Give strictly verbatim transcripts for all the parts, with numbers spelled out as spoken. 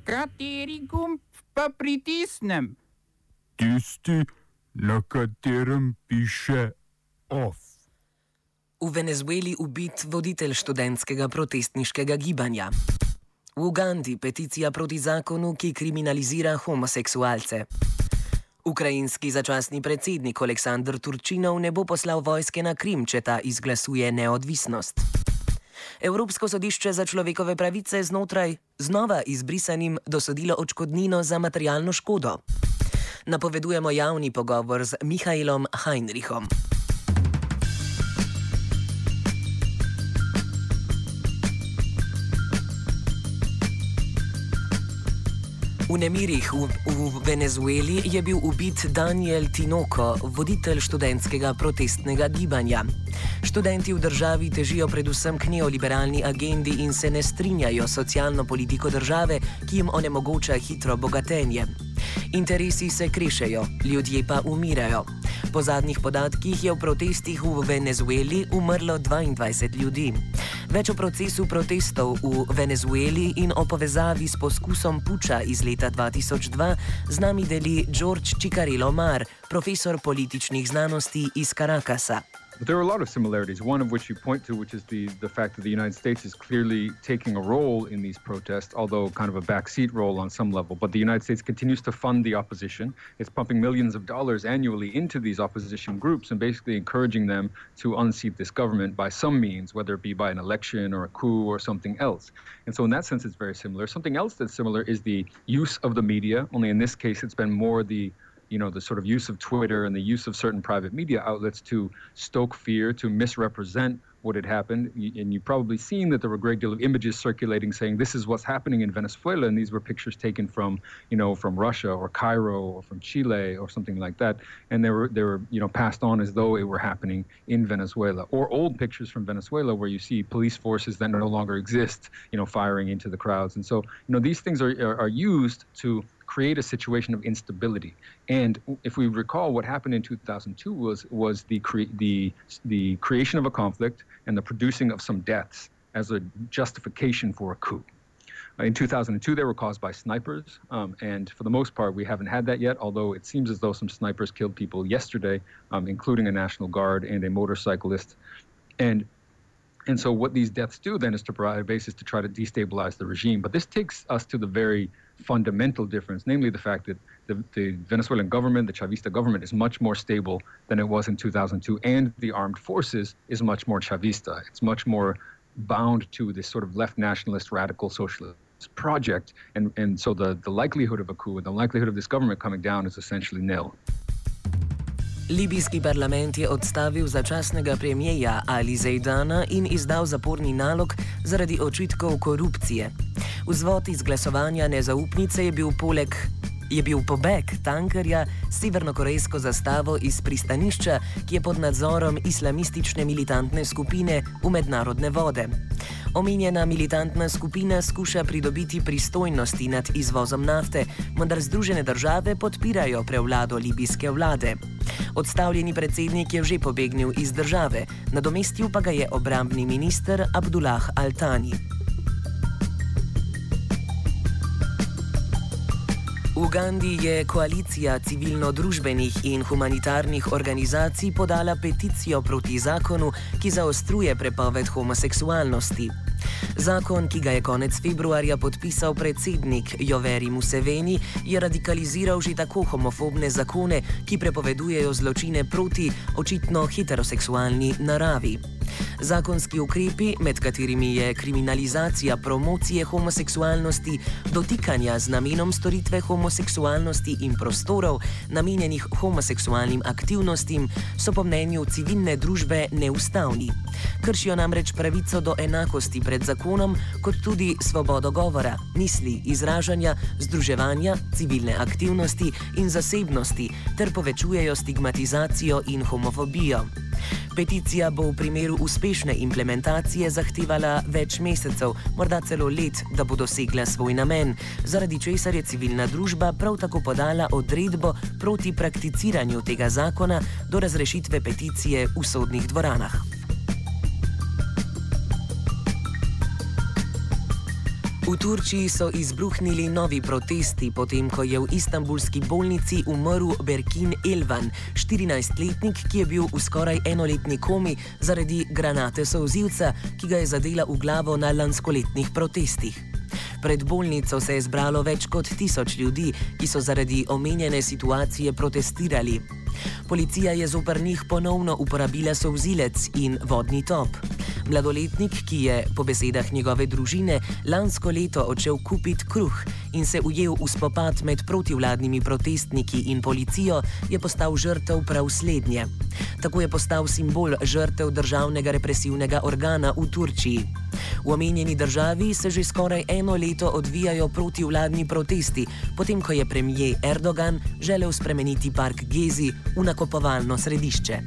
Kateri gumb pa pritisnem? Tisti, na katerem piše OFF. V Venezueli ubit voditelj študentskega protestniškega gibanja. V Ugandi peticija proti zakonu, ki kriminalizira homoseksualce. Ukrajinski začasni predsednik Oleksandr Turčinov ne bo poslal vojske na Krim, če ta izglasuje neodvisnost. Evropsko sodišče za človekove pravice znotraj znova izbrisanim dosodilo odškodnino za materialno škodo. Napovedujemo javni pogovor z Mihailom Heinrichom. V nemirih v, v Venezueli je bil ubit Daniel Tinoco, voditelj študentskega protestnega gibanja. Študenti v državi težijo predvsem k neoliberalni agendi in se ne strinjajo s socialno politiko države, ki jim onemogoča hitro bogatenje. Interesi se krešejo, ljudje pa umirajo. Po zadnjih podatkih je v protestih v Venezueli umrlo dvaindvajset ljudi. Več o procesu protestov v Venezueli in o povezavi s poskusom puča iz leta dva tisoč dva z nami deli George Cicarello Mar, profesor političnih znanosti iz Caracasa. But there are a lot of similarities, one of which you point to, which is the, the fact that the United States is clearly taking a role in these protests, although kind of a backseat role on some level. But the United States continues to fund the opposition. It's pumping millions of dollars annually into these opposition groups and basically encouraging them to unseat this government by some means, whether it be by an election or a coup or something else. And so in that sense, it's very similar. Something else that's similar is the use of the media, only in this case, it's been more the you know, the sort of use of Twitter and the use of certain private media outlets to stoke fear, to misrepresent what had happened. And you've probably seen that there were a great deal of images circulating saying this is what's happening in Venezuela. And these were pictures taken from, you know, from Russia or Cairo or from Chile or something like that. And they were, they were, you know, passed on as though it were happening in Venezuela. Or old pictures from Venezuela where you see police forces that no longer exist, you know, firing into the crowds. And so, you know, these things are, are, are used to create a situation of instability. And if we recall, what happened in two thousand two was was the cre- the the creation of a conflict and the producing of some deaths as a justification for a coup. In two thousand two, they were caused by snipers, um, and for the most part, we haven't had that yet, although it seems as though some snipers killed people yesterday, um, including a National Guard and a motorcyclist. And And so what these deaths do then is to provide a basis to try to destabilize the regime. But this takes us to the very fundamental difference, namely the fact that the, the Venezuelan government, the Chavista government, is much more stable than it was in two thousand two, and the armed forces is much more Chavista. It's much more bound to this sort of left nationalist, radical socialist project. And, and so the, the likelihood of a coup and the likelihood of this government coming down is essentially nil. Libijski parlament je odstavil začasnega premierja Ali Zejdana in izdal zaporni nalog zaradi očitkov korupcije. Vzvod izglasovanja nezaupnice je bil poleg je bil pobeg tankerja s severnokorejsko zastavo iz pristanišča, ki je pod nadzorom islamistične militantne skupine v mednarodne vode. Omenjena militantna skupina skuša pridobiti pristojnosti nad izvozom nafte, vendar Združene države podpirajo prevlado libijske vlade. Odstavljeni predsednik je že pobegnil iz države, nadomestil pa ga je obrambni minister Abdullah Al-Thani. V Ugandi je koalicija civilno-družbenih in humanitarnih organizacij podala peticijo proti zakonu, ki zaostruje prepoved homoseksualnosti. Zakon, ki ga je konec februarja podpisal predsednik Yoweri Museveni, je radikaliziral že tako homofobne zakone, ki prepovedujejo zločine proti očitno heteroseksualni naravi. Zakonski ukrepi, med katerimi je kriminalizacija promocije homoseksualnosti, dotikanja z namenom storitve homoseksualnosti in prostorov, namenjenih homoseksualnim aktivnostim, so po mnenju civilne družbe neustavni. Kršijo namreč pravico do enakosti pred zakonom, kot tudi svobodo govora, misli, izražanja, združevanja, civilne aktivnosti in zasebnosti, ter povečujejo stigmatizacijo in homofobijo. Peticija bo v primeru uspešne implementacije zahtevala več mesecev, morda celo let, da bo dosegla svoj namen, zaradi česar je civilna družba prav tako podala odredbo proti prakticiranju tega zakona do razrešitve peticije v sodnih dvoranah. V Turčiji so izbruhnili novi protesti, potem ko je v istanbulski bolnici umrl Berkin Elvan, štirinajstletnik, ki je bil v skoraj enoletni komi zaradi granate solzivca, ki ga je zadela v glavo na lanskoletnih protestih. Pred bolnico se je zbralo več kot tisoč ljudi, ki so zaradi omenjene situacije protestirali. Policija je zoper njih ponovno uporabila solzilec in vodni top. Mladoletnik, ki je, po besedah njegove družine, lansko leto odšel kupiti kruh in se ujel v spopad med protivladnimi protestniki in policijo, je postal žrtev prav slednje. Tako je postal simbol žrtev državnega represivnega organa v Turčiji. V omenjeni državi se že skoraj eno leto odvijajo protivladni protesti, potem ko je premijer Erdogan želel spremeniti park Gezi v nakupovalno središče.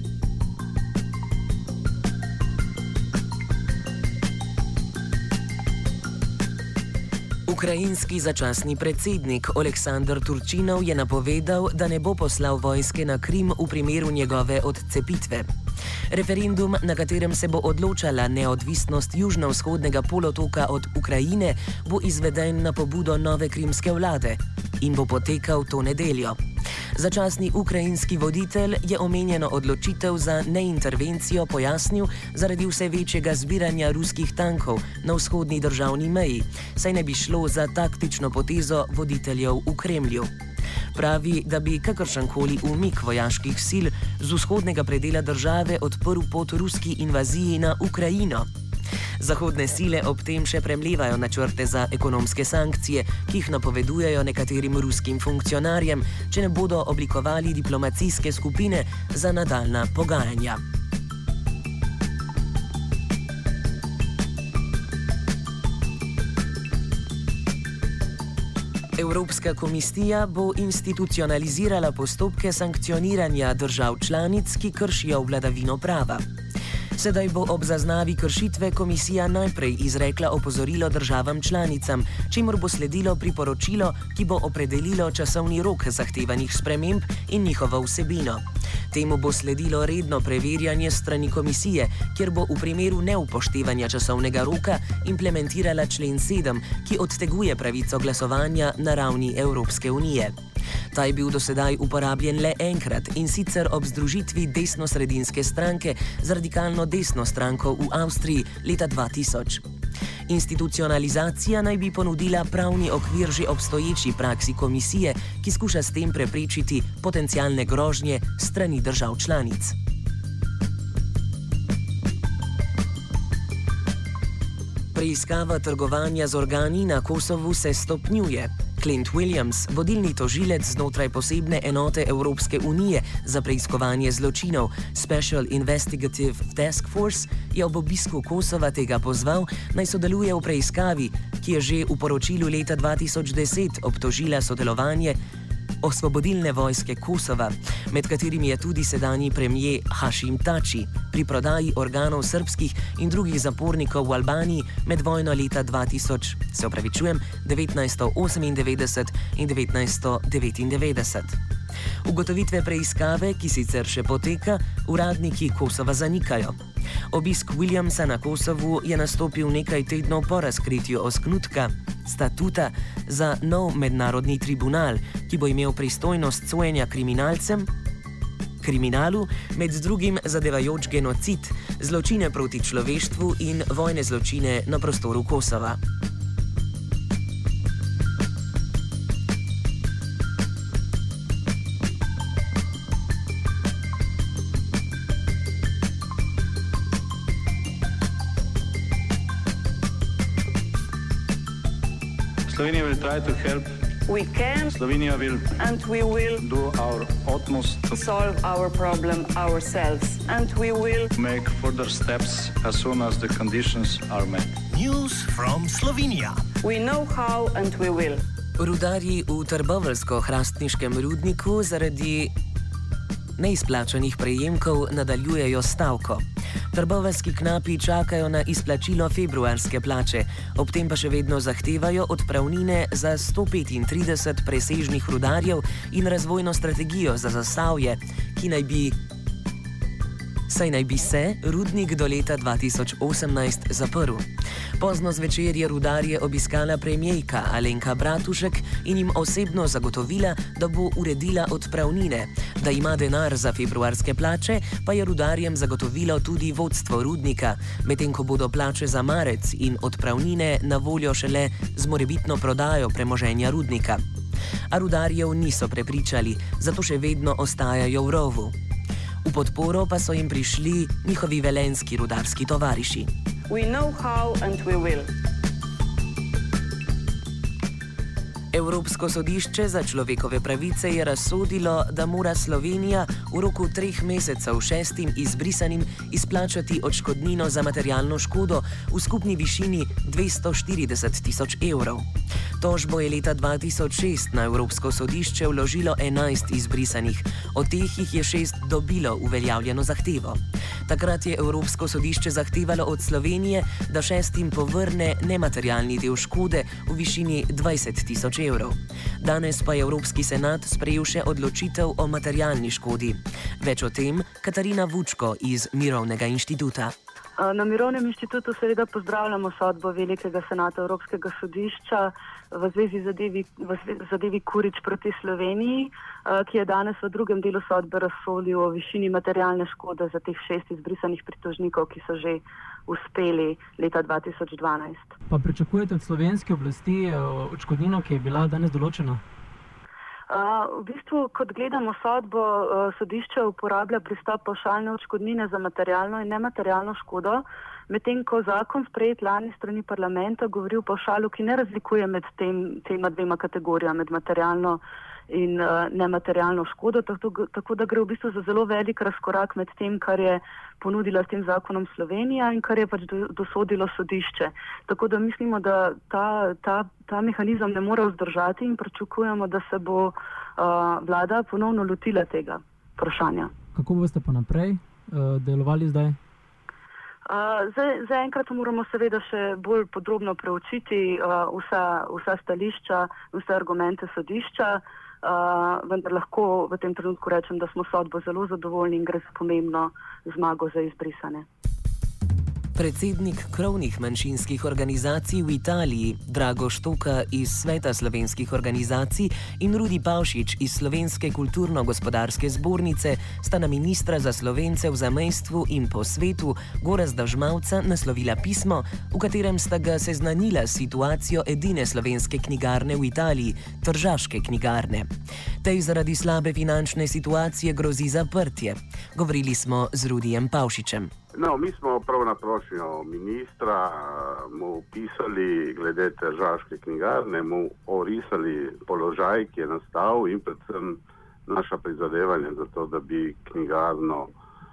Ukrajinski začasni predsednik Oleksandr Turčinov je napovedal, da ne bo poslal vojske na Krim v primeru njegove odcepitve. Referendum, na katerem se bo odločala neodvisnost južno-vzhodnega polotoka od Ukrajine, bo izveden na pobudo nove krimske vlade in bo potekal to nedeljo. Začasni ukrajinski voditelj je omenjeno odločitev za neintervencijo pojasnil zaradi vse večjega zbiranja ruskih tankov na vzhodni državni meji, saj ne bi šlo za taktično potezo voditeljev v Kremlju. Pravi, da bi kakršenkoli umik vojaških sil z vzhodnega predela države odprl pot ruski invaziji na Ukrajino. Zahodne sile ob tem še premlevajo načrte za ekonomske sankcije, ki jih napovedujejo nekaterim ruskim funkcionarjem, če ne bodo oblikovali diplomacijske skupine za nadaljnja pogajanja. Evropska komisija bo institucionalizirala postopke sankcioniranja držav članic, ki kršijo vladavino prava. Sedaj bo ob zaznavi kršitve komisija najprej izrekla opozorilo državam članicam, čemur bo sledilo priporočilo, ki bo opredelilo časovni rok zahtevanih sprememb in njihovo vsebino. Temu bo sledilo redno preverjanje strani komisije, kjer bo v primeru neupoštevanja časovnega roka implementirala člen sedem, ki odteguje pravico glasovanja na ravni Evropske unije. Ta je bil dosedaj uporabljen le enkrat, in sicer ob združitvi desno-sredinske stranke z radikalno desno stranko v Avstriji leta dva tisoč. Institucionalizacija naj bi ponudila pravni okvir že obstoječi praksi komisije, ki skuša s tem preprečiti potencialne grožnje strani držav članic. Preiskava trgovanja z organi na Kosovu se stopnjuje. Clint Williams, vodilni tožilec znotraj posebne enote Evropske unije za preiskovanje zločinov Special Investigative Task Force, je ob obisku Kosova tega pozval, naj sodeluje v preiskavi, ki je že v poročilu leta dva tisoč deset obtožila sodelovanje Osvobodilne vojske Kosova, med katerimi je tudi sedanji premijer Hašim Tači, pri prodaji organov srbskih in drugih zapornikov v Albaniji med vojno leta dva tisoč, se opravičujem, devetnajststo osemindevetdeset in devetnajststo devetindevetdeset. Ugotovitve preiskave, ki sicer še poteka, uradniki Kosova zanikajo. Obisk Williamsa na Kosovu je nastopil nekaj tednov po razkritju osnutka statuta za nov mednarodni tribunal, ki bo imel pristojnost sojenja kriminalcem, kriminalu, med drugim zadevajoč genocid, zločine proti človeštvu in vojne zločine na prostoru Kosova. Slovenia will try to help. We can. Slovenia will. And we will. Do our utmost to solve our problem ourselves. And we will. Make further steps as soon as the conditions are met. News from Slovenia. We know how and we will. Rudarji v trboveljsko-hrastniškem rudniku zaradi neizplačanih prejemkov nadaljujejo stavko. Trboveljski knapi čakajo na izplačilo februarske plače, ob tem pa še vedno zahtevajo odpravnine za sto petintrideset presežnih rudarjev in razvojno strategijo za Zasavje, ki naj bi saj naj bi se rudnik do leta dva tisoč osemnajst zaprl. Pozno zvečer je rudarje obiskala premierka Alenka Bratušek in jim osebno zagotovila, da bo uredila odpravnine. Da ima denar za februarske plače, pa je rudarjem zagotovilo tudi vodstvo rudnika, medtem ko bodo plače za marec in odpravnine na voljo šele z morebitno prodajo premoženja rudnika. A rudarjev niso prepričali, zato še vedno ostajajo v rovu. V podporo pa so jim prišli njihovi velenjski rudarski tovariši. We know how and we will. Evropsko sodišče za človekove pravice je razsodilo, da mora Slovenija v roku treh mesecev šestim izbrisanim izplačati odškodnino za materialno škodo v skupni višini dvesto štirideset tisoč evrov. Tožbo je leta dva tisoč šest na Evropsko sodišče vložilo enajst izbrisanih, od teh jih je šest dobilo uveljavljeno zahtevo. Takrat je Evropsko sodišče zahtevalo od Slovenije, da šestim povrne nematerialni del škode v višini dvajset tisoč evrov. Danes pa je Evropski senat sprejel še odločitev o materialni škodi. Več o tem Katarina Vučko iz Mirovnega inštituta. Na Mirovnem inštitutu seveda pozdravljamo sodbo Velikega senata Evropskega sodišča v zvezi z zadevi, v zadevi Kurič proti Sloveniji, ki je danes v drugem delu sodbe razsodil o višini materialne škode za teh šest izbrisanih pritožnikov, ki so že uspeli leta dva tisoč dvanajst. Pa pričakujete od slovenske oblasti odškodnino, ki je bila danes določena? Uh, v bistvu, kot gledamo sodbo, uh, sodišče uporablja pristop pavšalne odškodnine za materialno in nematerialno škodo, medtem ko zakon sprejet lani strani parlamenta govori o pavšalu, ki ne razlikuje med tem, tema dvema kategorijama, med materialno in uh, nematerialno škodo, tako, tako da gre v bistvu za zelo velik razkorak med tem, kar je ponudila s tem zakonom Slovenija in kar je pač do, dosodilo sodišče. Tako da mislimo, da ta, ta, ta mehanizem ne more vzdržati in pričakujemo, da se bo uh, vlada ponovno lotila tega vprašanja. Kako boste pa naprej uh, delovali zdaj? Uh, zdaj, zdaj enkrat moramo seveda še bolj podrobno preučiti uh, vsa, vsa stališča, vse argumente sodišča, uh, vendar lahko v tem trenutku rečem, da smo sodbo zelo zadovoljni in gre za pomembno zmago za izbrisane. Predsednik krovnih manjšinskih organizacij v Italiji, Drago Štoka iz Sveta slovenskih organizacij in Rudi Pavšič iz Slovenske kulturno-gospodarske zbornice sta na ministra za Slovence v zamejstvu in po svetu Gorazda Žmavca naslovila pismo, v katerem sta ga seznanila s situacijo edine slovenske knjigarne v Italiji, Tržaške knjigarne. Tej zaradi slabe finančne situacije grozi zaprtje. Govorili smo z Rudijem Pavšičem. No, mi smo prav na prošnjo ministra mu pisali glede Tržaške knjigarne, mu orisali položaj, ki je nastal in predvsem naša prizadevanja za to, da bi knjigarno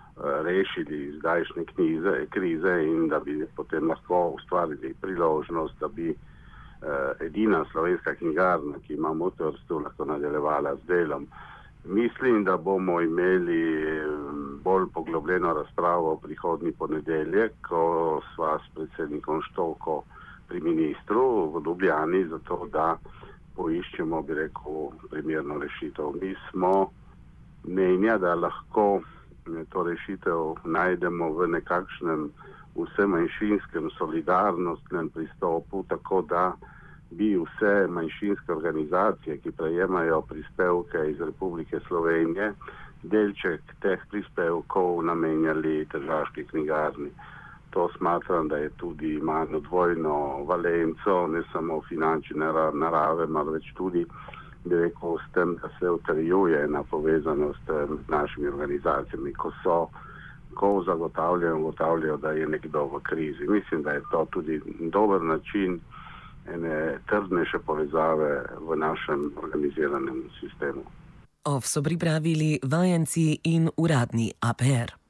rešili zdajšnje krize, krize in da bi potem lahko ustvarili priložnost, da bi edina slovenska knjigarna, ki ima v Trstu, lahko nadaljevala z delom. Mislim, da bomo imeli bolj poglobljeno razpravo prihodnji ponedeljek, ko sva s predsednikom Štoko pri ministru v Ljubljani, zato da poiščemo, bi rekel, primerno rešitev. Mi smo mnenja, da lahko to rešitev najdemo v nekakšnem vsemanjšinskem solidarnostnem pristopu, tako da bi vse manjšinske organizacije, ki prejemajo prispevke iz Republike Slovenije, delček teh prispevkov namenjali Tržaški knjigarni. To smatram, da je tudi ima dvojno valenco, ne samo finančne narave, marveč tudi, bi rekel, s tem, da se utrjuje na povezanost med našimi organizacijami, ko so, ko zagotavljajo, zagotavljajo, da je nekdo v krizi. Mislim, da je to tudi dober način ene trdnejše povezave v našem organiziranem sistemu. O V so pripravili vajenci in uradni A P R.